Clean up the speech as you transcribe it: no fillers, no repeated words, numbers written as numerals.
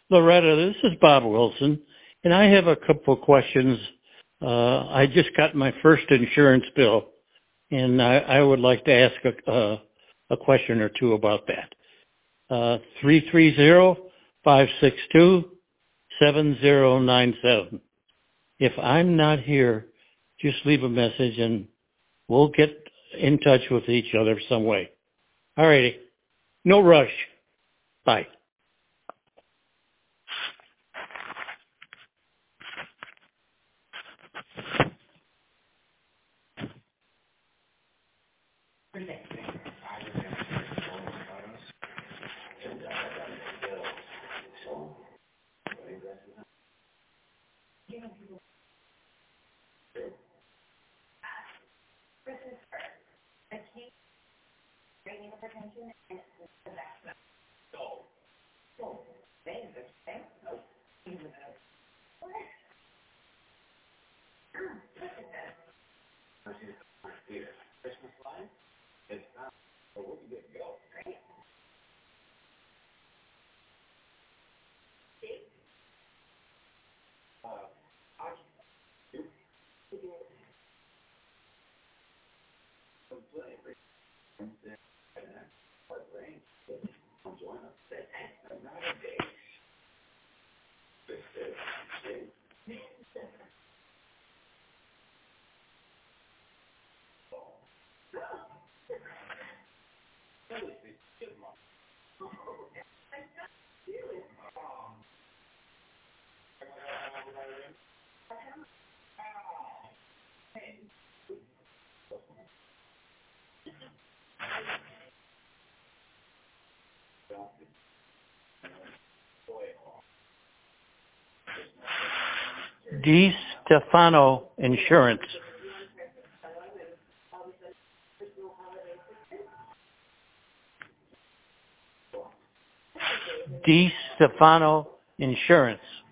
Loretta, this is Bob Wilson, and I have a couple of questions. I just got my first insurance bill, and I would like to ask a question or two about that. 330-562-7097. If I'm not here, just leave a message and we'll get in touch with each other some way. All righty. No rush. Bye. DeStefano Insurance. DeStefano Insurance.